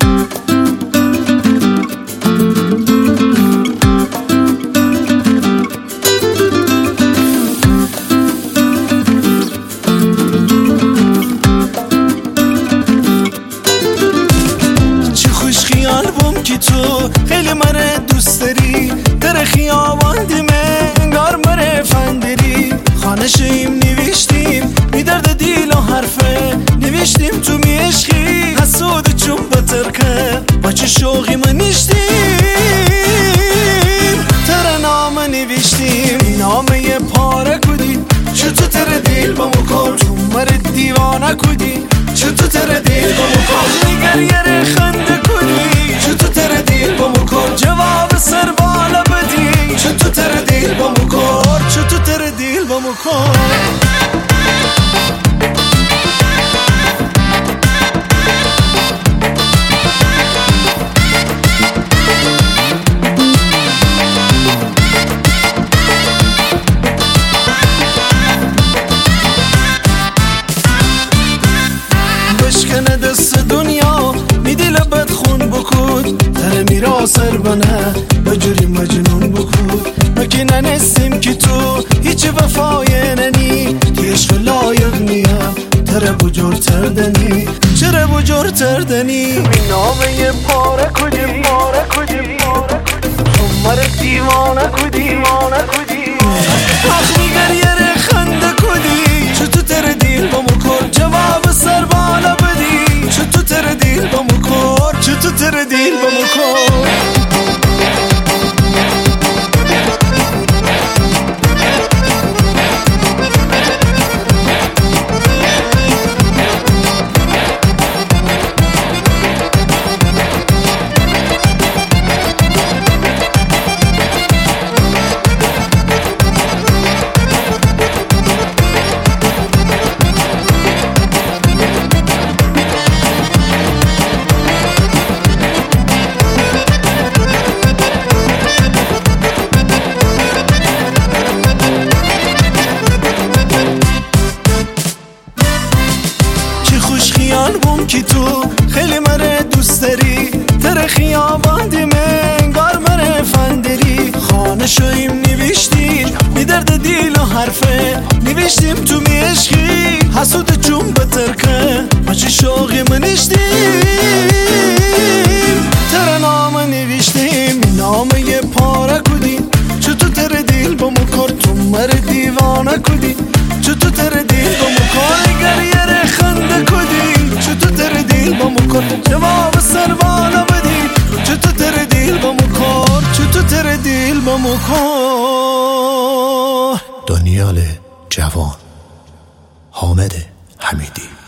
که تو خیلی منو دوست داری، در خیابان دیمه انگار مره فندری. خانه شیم نوشتیم می درد دیل و حرفه، نوشتیم تو می عشقی حسود چون بترکه. با چه شوقی من نشتیم تر نامه نوشتیم، نامه پاره کدی چطور تر دیل با مکن، تو مرد دیوانه کدی چطور تر دیل با مکن. نگر یه خنده کدی چطور تر دیل با مکن، جواب سر بالا بدی چطور تر دیل با مکن، چطور تر دیل با مکن. بشکنه دست دنیا میدی لبت خون بکود، تر میرا سر بنه بجوری مجنون بکود. مکی ننستیم که تو هیچ وفای ننی، تی عشق لایق نیم تر بجور تردنی، چرا بجور تردنی. نامه پاره کدی پاره کدی همار دیوانه کدی مانه کدی، آخ میگر یه خنده کدی چطور تر دیل با مکن، جواب سر بالا بدی چطور تر دیل با مکن، چطور تر دیل با مکن. که تو خیلی مره دوست داری، تر خیابان دیمه انگار مره فندری. خانه شویم نوشتیم می درد دیل و حرفه، نوشتیم تو می عشقی حسود چون بترکه. با چه شوقی من نشتیم تر نامه نوشتیم، نامه پاره کدی چطور تر دیل با مکن، تو مر دیوانه کدی چطور تر دیل با مکن. اگر یه خنده کدی چطور تر دیل با مکن، جواب سر بالا بدی چطور تر دیل با مکن، چطور تر دیل با مکن. دانیال جوان، حامد حمیدی.